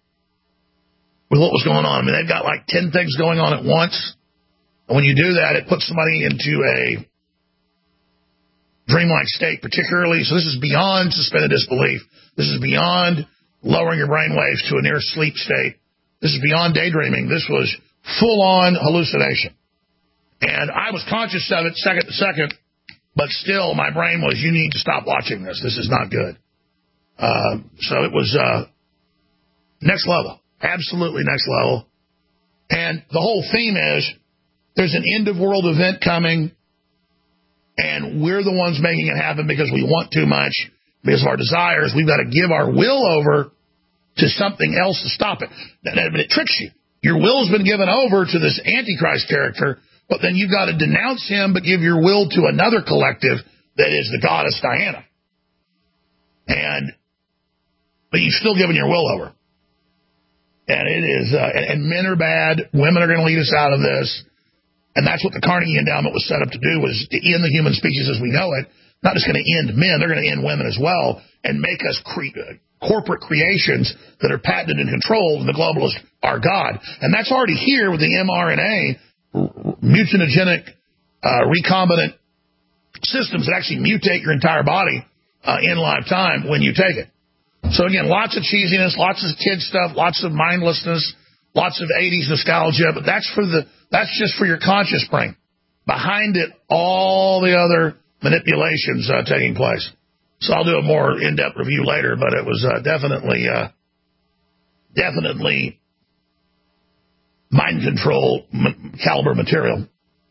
with what was going on. I mean, they've got like ten things going on at once. And when you do that, it puts somebody into a dreamlike state, particularly. So this is beyond suspended disbelief. This is beyond lowering your brain waves to a near sleep state. This is beyond daydreaming. This was full-on hallucination. And I was conscious of it second to second, but still my brain was, you need to stop watching this. This is not good. Uh, so it was uh, next level, absolutely next level. And the whole theme is there's an end-of-world event coming, and we're the ones making it happen because we want too much, because of our desires. We've got to give our will over to something else to stop it. But it tricks you. Your will has been given over to this Antichrist character, but then you've got to denounce him but give your will to another collective that is the goddess Diana. And but you've still given your will over. And it is, uh, and, and men are bad. Women are going to lead us out of this. And that's what the Carnegie Endowment was set up to do, was to end the human species as we know it. Not just going to end men, they're going to end women as well and make us cre- corporate creations that are patented and controlled, and the globalists are God. And that's already here with the mRNA, mutagenic, uh, recombinant systems that actually mutate your entire body uh, in lifetime when you take it. So again, lots of cheesiness, lots of kid stuff, lots of mindlessness, lots of eighties nostalgia, but that's for the that's just for your conscious brain. Behind it, all the other manipulations uh, taking place. So I'll do a more in-depth review later, but it was uh, definitely, uh, definitely mind control m- caliber material.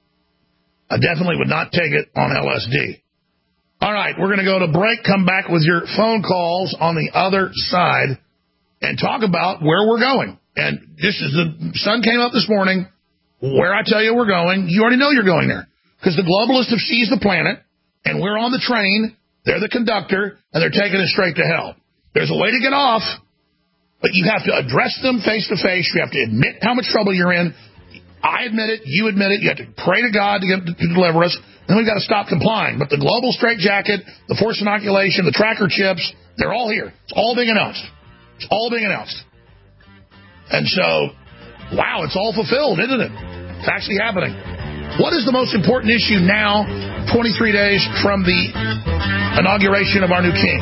I definitely would not take it on L S D. All right, we're going to go to break, come back with your phone calls on the other side, and talk about where we're going. And this is the sun came up this morning. Where I tell you we're going, you already know you're going there. Because the globalists have seized the planet, and we're on the train. They're the conductor, and they're taking us straight to hell. There's a way to get off, but you have to address them face to face. You have to admit how much trouble you're in. I admit it. You admit it. You have to pray to God to, get, to deliver us. Then we've got to stop complying. But the global straitjacket, the forced inoculation, the tracker chips, they're all here. It's all being announced. It's all being announced. And so, wow, it's all fulfilled, isn't it? It's actually happening. What is the most important issue now, twenty-three days from the inauguration of our new king?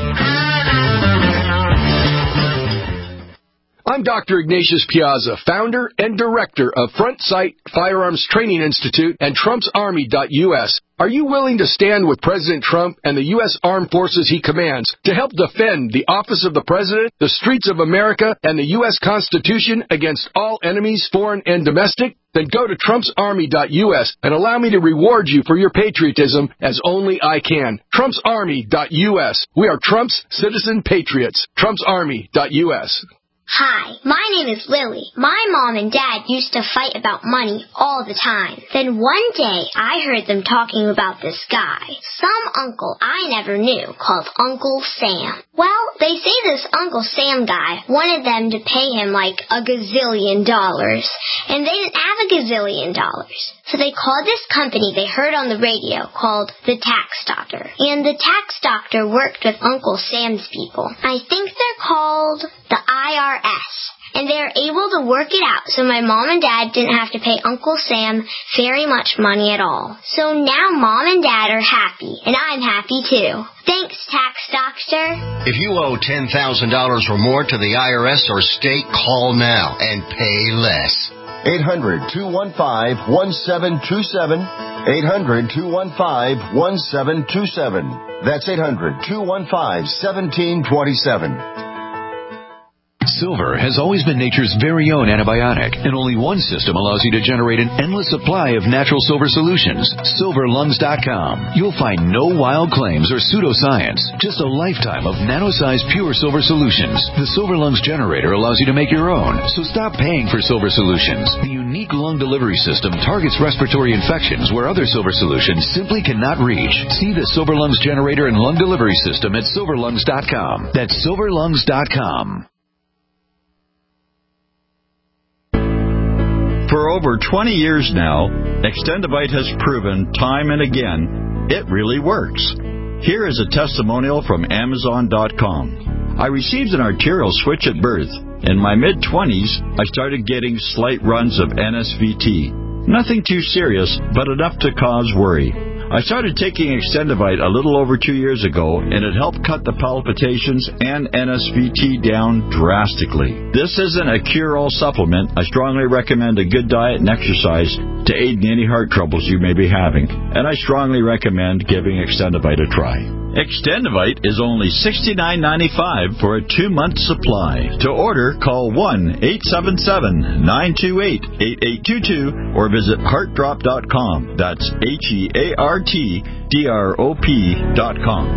I'm Doctor Ignatius Piazza, founder and director of Front Sight Firearms Training Institute and Trump's Army dot U S. Are you willing to stand with President Trump and the U S Armed Forces he commands to help defend the office of the President, the streets of America, and the U S Constitution against all enemies, foreign and domestic? Then go to Trump's Army dot U S and allow me to reward you for your patriotism as only I can. Trump's Army dot U S. We are Trump's citizen patriots. Trump's Army dot U S. Hi, my name is Lily. My mom and dad used to fight about money all the time. Then one day, I heard them talking about this guy, some uncle I never knew, called Uncle Sam. Well, they say this Uncle Sam guy wanted them to pay him like a gazillion dollars, and they didn't have a gazillion dollars. So they called this company they heard on the radio called the Tax Doctor. And the Tax Doctor worked with Uncle Sam's people. I think they're called the I R S. and they are able to work it out so my mom and dad didn't have to pay Uncle Sam very much money at all. So now mom and dad are happy, and I'm happy too. Thanks, Tax Doctor. If you owe ten thousand dollars or more to the I R S or state, call now and pay less. eight hundred, two one five, one seven two seven. eight hundred, two one five, one seven two seven. That's eight hundred, two one five, one seven two seven. Silver has always been nature's very own antibiotic, and only one system allows you to generate an endless supply of natural silver solutions. silver lungs dot com. You'll find no wild claims or pseudoscience, just a lifetime of nano-sized pure silver solutions. The Silver Lungs generator allows you to make your own, so stop paying for silver solutions. The unique lung delivery system targets respiratory infections where other silver solutions simply cannot reach. See the Silver Lungs generator and lung delivery system at silver lungs dot com. That's silver lungs dot com. For over twenty years now, Extendivite has proven time and again it really works. Here is a testimonial from Amazon dot com. I received an arterial switch at birth. In my mid-twenties, I started getting slight runs of N S V T. Nothing too serious, but enough to cause worry. I started taking Extendivite a little over two years ago, and it helped cut the palpitations and N S V T down drastically. This isn't a cure-all supplement. I strongly recommend a good diet and exercise to aid in any heart troubles you may be having, and I strongly recommend giving Extendivite a try. Extendivite is only sixty-nine ninety-five for a two-month supply. To order, call one eight seven seven, nine two eight, eight eight two two or visit heart drop dot com. That's H E A R T D R O P dot com.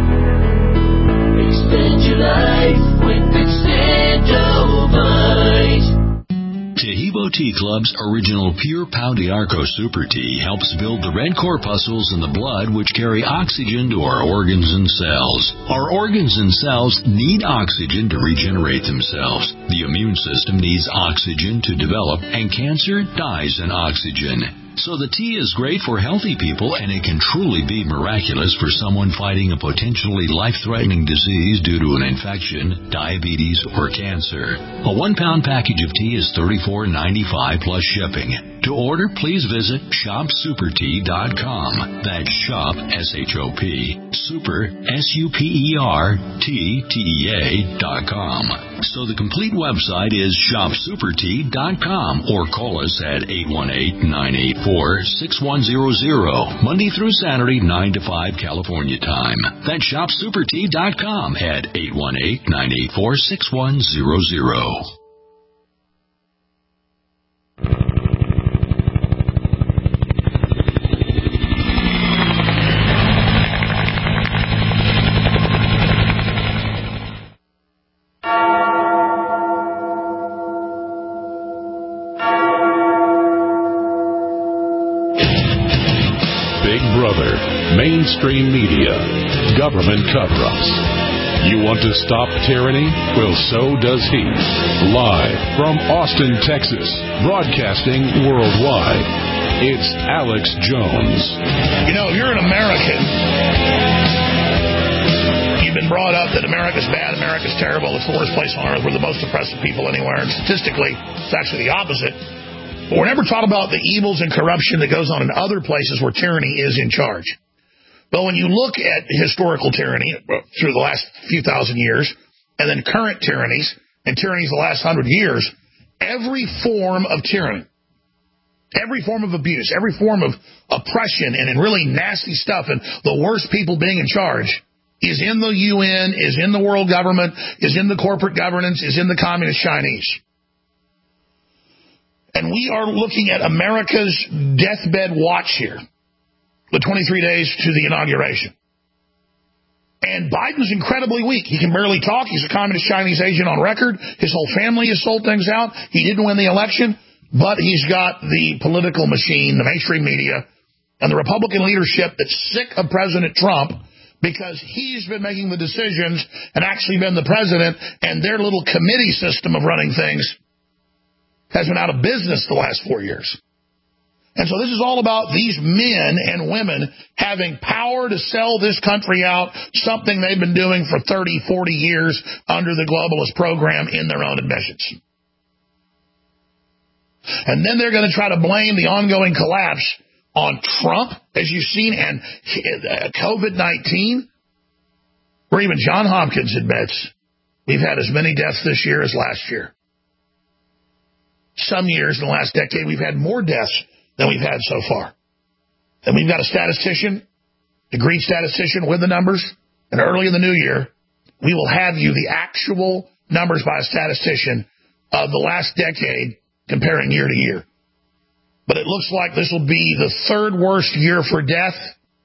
Extend your life with Extendivite. Taheebo Tea Club's original Pure Pau d'Arco Super Tea helps build the red corpuscles in the blood which carry oxygen to our organs and cells. Our organs and cells need oxygen to regenerate themselves. The immune system needs oxygen to develop, and cancer dies in oxygen. So the tea is great for healthy people, and it can truly be miraculous for someone fighting a potentially life-threatening disease due to an infection, diabetes, or cancer. A one-pound package of tea is thirty-four ninety-five plus shipping. To order, please visit shop super tea dot com. That's shop, S H O P, super, S U P E R, T, T E A dot com. So the complete website is shop super tea dot com, or call us at eight one eight, nine eight four, six one zero zero, Monday through Saturday, nine to five California time. That's shop super tea dot com at eight one eight, nine eight four, six one zero zero. Mainstream media, government cover-ups. You want to stop tyranny? Well, so does he. Live from Austin, Texas, broadcasting worldwide, it's Alex Jones. You know, if you're an American, you've been brought up that America's bad, America's terrible, it's the worst place on earth, we're the most oppressive people anywhere, and statistically, it's actually the opposite. But we're never talking about the evils and corruption that goes on in other places where tyranny is in charge. But when you look at historical tyranny through the last few thousand years, and then current tyrannies, and tyrannies the last hundred years, every form of tyranny, every form of abuse, every form of oppression, and in really nasty stuff, and the worst people being in charge, is in the U N, is in the world government, is in the corporate governance, is in the communist Chinese. And we are looking at America's deathbed watch here, the twenty-three days to the inauguration. And Biden's incredibly weak. He can barely talk. He's a communist Chinese agent on record. His whole family has sold things out. He didn't win the election, but he's got the political machine, the mainstream media, and the Republican leadership that's sick of President Trump because he's been making the decisions and actually been the president, and their little committee system of running things has been out of business the last four years. And so this is all about these men and women having power to sell this country out, something they've been doing for thirty, forty years under the globalist program in their own admissions. And then they're going to try to blame the ongoing collapse on Trump, as you've seen, and uh, COVID nineteen, where even John Hopkins admits we've had as many deaths this year as last year. Some years in the last decade, we've had more deaths than we've had so far. And we've got a statistician, degreed statistician with the numbers, and early in the new year, we will have you the actual numbers by a statistician of the last decade comparing year to year. But it looks like this will be the third worst year for death.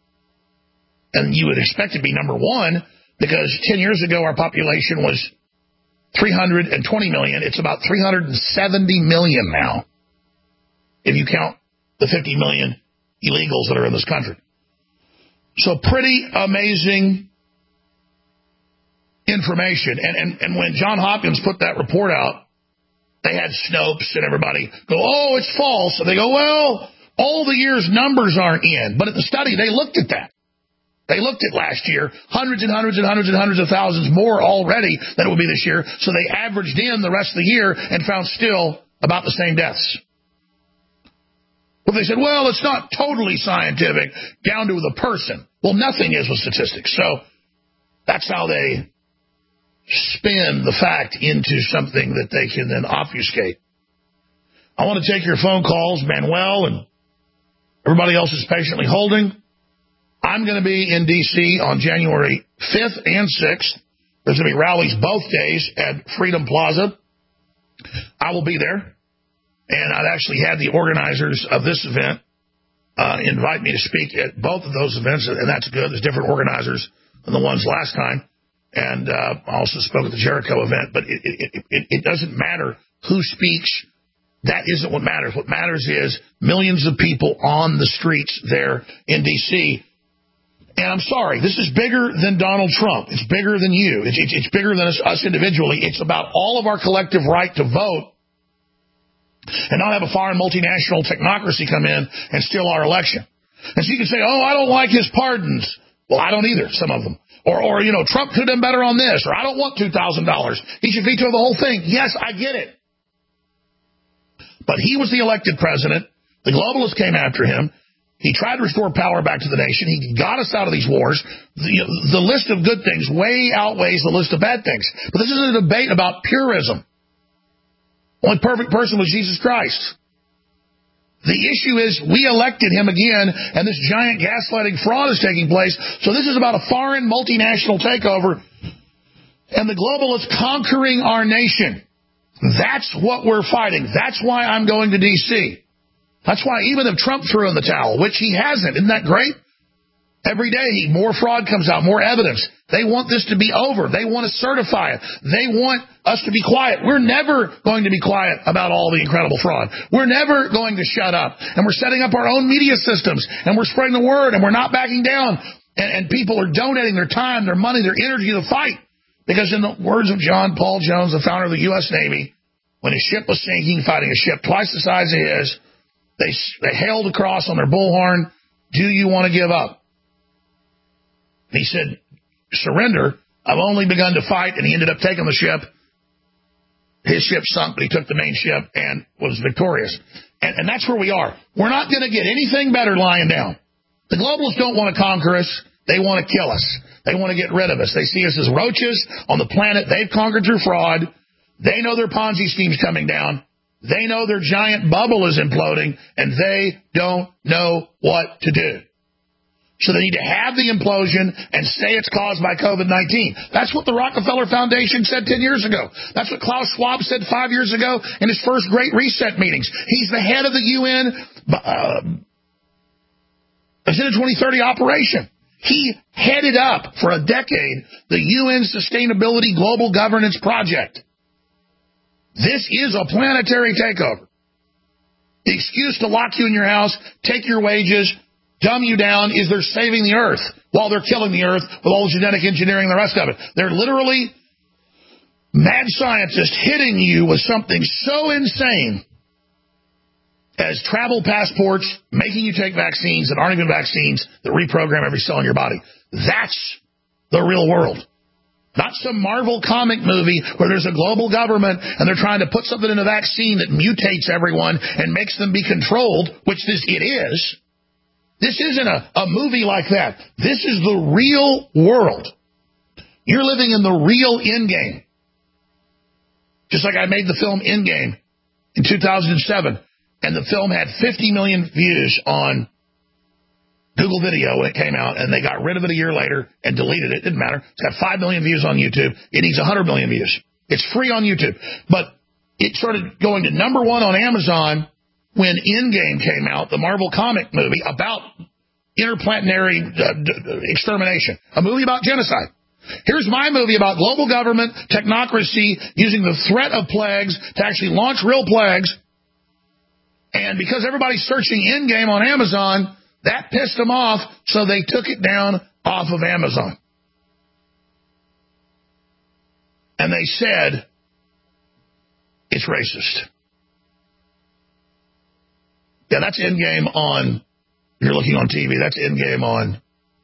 And you would expect it to be number one because ten years ago our population was three hundred twenty million. It's about three hundred seventy million now, if you count the fifty million illegals that are in this country. So pretty amazing information. And, and, and when John Hopkins put that report out, they had Snopes and everybody go, oh, it's false. And they go, well, all the year's numbers aren't in. But at the study, they looked at that. They looked at last year, hundreds and hundreds and hundreds and hundreds of thousands more already than it would be this year. So they averaged in the rest of the year and found still about the same deaths. Well, they said, well, it's not totally scientific down to the person. Well, nothing is with statistics. So that's how they spin the fact into something that they can then obfuscate. I want to take your phone calls, Manuel, and everybody else is patiently holding. I'm going to be in D C on January fifth and sixth. There's going to be rallies both days at Freedom Plaza. I will be there. And I've actually had the organizers of this event uh, invite me to speak at both of those events, and that's good. There's different organizers than the ones last time. And uh, I also spoke at the Jericho event. But it, it, it, it doesn't matter who speaks. That isn't what matters. What matters is millions of people on the streets there in D C. And I'm sorry, this is bigger than Donald Trump. It's bigger than you. It's, it's, it's bigger than us, us individually. It's about all of our collective right to vote and not have a foreign multinational technocracy come in and steal our election. And so you can say, oh, I don't like his pardons. Well, I don't either, some of them. Or, or you know, Trump could have done better on this. Or I don't want two thousand dollars. He should veto the whole thing. Yes, I get it. But he was the elected president. The globalists came after him. He tried to restore power back to the nation. He got us out of these wars. The, the list of good things way outweighs the list of bad things. But this isn't a debate about purism. Only perfect person was Jesus Christ. The issue is we elected him again, and this giant gaslighting fraud is taking place. So this is about a foreign multinational takeover and the globalists conquering our nation. That's what we're fighting. That's why I'm going to D C. That's why even if Trump threw in the towel, which he hasn't, isn't that great? Every day, more fraud comes out, more evidence. They want this to be over. They want to certify it. They want us to be quiet. We're never going to be quiet about all the incredible fraud. We're never going to shut up. And we're setting up our own media systems, and we're spreading the word, and we're not backing down. And, and people are donating their time, their money, their energy to fight. Because in the words of John Paul Jones, the founder of the U S Navy, when his ship was sinking, fighting a ship twice the size of his, they, they hailed across on their bullhorn, do you want to give up? He said, surrender. I've only begun to fight, and he ended up taking the ship. His ship sunk, but he took the main ship and was victorious. And, and that's where we are. We're not going to get anything better lying down. The globalists don't want to conquer us. They want to kill us. They want to get rid of us. They see us as roaches on the planet they've conquered through fraud. They know their Ponzi scheme's coming down. They know their giant bubble is imploding, and they don't know what to do. So they need to have the implosion and say it's caused by COVID nineteen. That's what the Rockefeller Foundation said ten years ago. That's what Klaus Schwab said five years ago in his first Great Reset meetings. He's the head of the U N uh, Agenda twenty thirty operation. He headed up for a decade the U N Sustainability Global Governance Project. This is a planetary takeover. The excuse to lock you in your house, take your wages, dumb you down is they're saving the earth while they're killing the earth with all the genetic engineering and the rest of it. They're literally mad scientists hitting you with something so insane as travel passports, making you take vaccines that aren't even vaccines that reprogram every cell in your body. That's the real world. Not some Marvel comic movie where there's a global government and they're trying to put something in a vaccine that mutates everyone and makes them be controlled, which this it is. This isn't a, a movie like that. This is the real world. You're living in the real Endgame. Just like I made the film Endgame in two thousand seven, and the film had fifty million views on Google Video when it came out, and they got rid of it a year later and deleted it. Didn't matter. It's got five million views on YouTube. It needs one hundred million views. It's free on YouTube. But it started going to number one on Amazon when Endgame came out, the Marvel comic movie about interplanetary uh, d- extermination, a movie about genocide. Here's my movie about global government, technocracy, using the threat of plagues to actually launch real plagues. And because everybody's searching Endgame on Amazon, that pissed them off, so they took it down off of Amazon. And they said, it's racist. Yeah, that's Endgame on, if you're looking on T V, that's Endgame on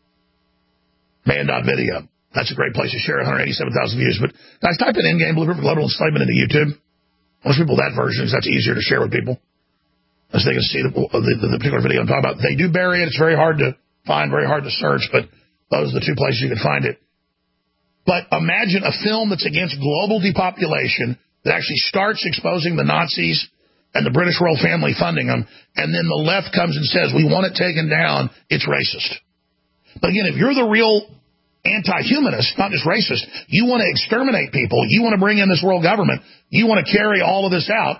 man dot video. That's a great place to share, one hundred eighty-seven thousand views. But guys, type in Endgame, Blueprint for Global Enslavement into YouTube. Most people, that version is that's easier to share with people, as they can see the, the, the particular video I'm talking about. They do bury it. It's very hard to find, very hard to search, but those are the two places you can find it. But imagine a film that's against global depopulation that actually starts exposing the Nazis and the British royal family funding them, and then the left comes and says, we want it taken down, it's racist. But again, if you're the real anti-humanist, not just racist, you want to exterminate people, you want to bring in this world government, you want to carry all of this out,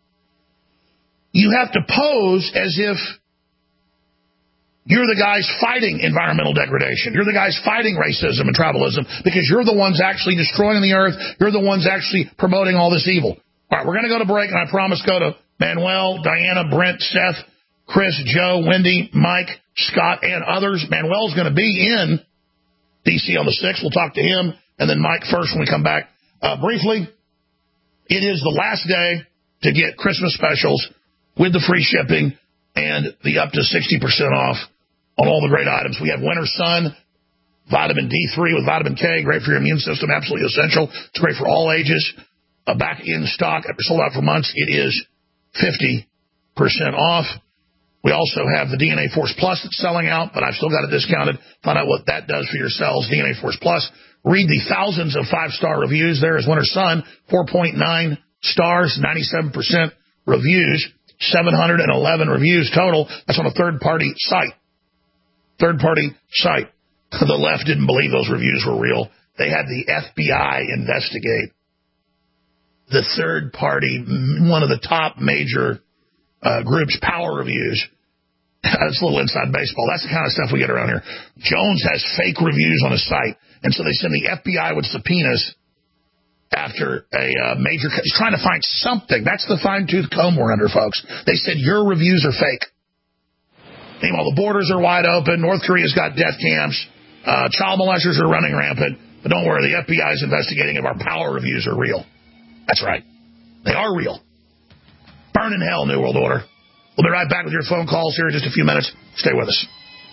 you have to pose as if you're the guys fighting environmental degradation. You're the guys fighting racism and tribalism because you're the ones actually destroying the earth. You're the ones actually promoting all this evil. All right, we're going to go to break, and I promise go to Manuel, Diana, Brent, Seth, Chris, Joe, Wendy, Mike, Scott, and others. Manuel's going to be in D C on the sixth. We'll talk to him, and then Mike first when we come back. Uh, briefly, it is the last day to get Christmas specials with the free shipping and the up to sixty percent off on all the great items. We have Winter Sun, vitamin D three with vitamin K, great for your immune system, absolutely essential. It's great for all ages. Uh, back in stock, after sold out for months, it is fifty percent off. We also have the D N A Force Plus that's selling out, but I've still got it discounted. Find out what that does for your cells, D N A Force Plus. Read the thousands of five-star reviews. There is Winter Sun, four point nine stars, ninety-seven percent reviews, seven hundred eleven reviews total. That's on a third-party site. Third-party site. The left didn't believe those reviews were real. They had the F B I investigate the third party, one of the top major uh, groups, Power Reviews. That's a little inside baseball. That's the kind of stuff we get around here. Jones has fake reviews on his site, and so they send the F B I with subpoenas after a uh, major... He's trying to find something. That's the fine-tooth comb we're under, folks. They said your reviews are fake. Meanwhile, the borders are wide open. North Korea's got death camps. Uh, child molesters are running rampant. But don't worry, the F B I is investigating if our Power Reviews are real. That's right. They are real. Burn in hell, New World Order. We'll be right back with your phone calls here in just a few minutes. Stay with us.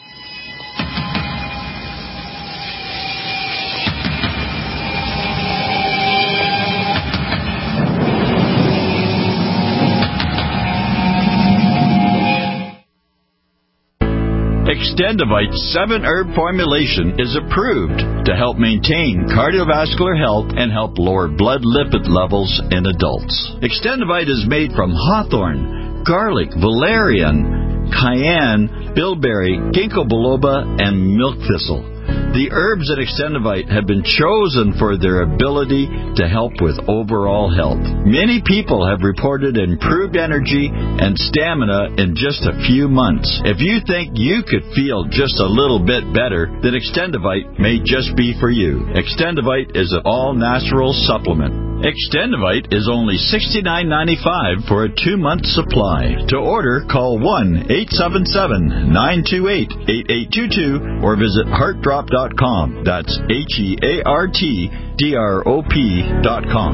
Extendivite seven herb formulation is approved to help maintain cardiovascular health and help lower blood lipid levels in adults. Extendivite is made from hawthorn, garlic, valerian, cayenne, bilberry, ginkgo biloba, and milk thistle. The herbs at Extendivite have been chosen for their ability to help with overall health. Many people have reported improved energy and stamina in just a few months. If you think you could feel just a little bit better, then Extendivite may just be for you. Extendivite is an all-natural supplement. Extendivite is only sixty-nine ninety-five for a two-month supply. To order, call one eight seven seven, nine two eight, eight eight two two or visit heart drop dot com. That's H E A R T D R O P dot com.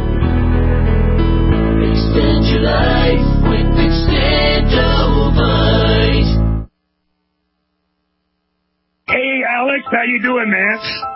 Extend your life with Extendivite. Hey, Alex, how you doing, man?